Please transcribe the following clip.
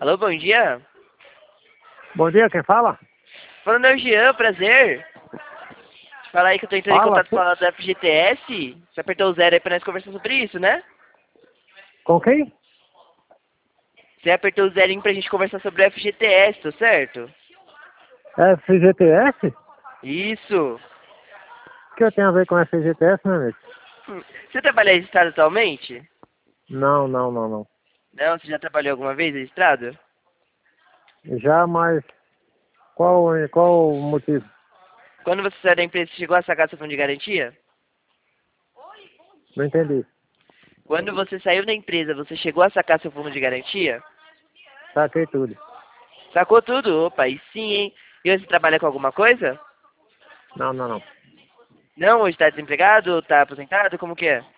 Alô, bom dia. Bom dia, quem fala? Falando é o Jean, prazer. Fala aí que eu tô entrando em Fala, contato com a do FGTS. Você apertou o zero aí pra nós conversar sobre isso, né? com quem? Você apertou o zerinho pra gente conversar sobre o FGTS, tá certo? FGTS? Isso. O que eu tenho a ver com FGTS, meu amigo? Você trabalha registrado atualmente? Não, não, não, não. Não? Você já trabalhou alguma vez registrado? Já, mas qual o motivo? Quando você saiu da empresa, você chegou a sacar seu fundo de garantia? Não entendi. Quando você saiu da empresa, você chegou a sacar seu fundo de garantia? Saquei tudo. Sacou tudo? Opa, e sim, hein? E hoje você trabalha com alguma coisa? Não, não, não. Não? Hoje tá desempregado? Tá aposentado? Como que é?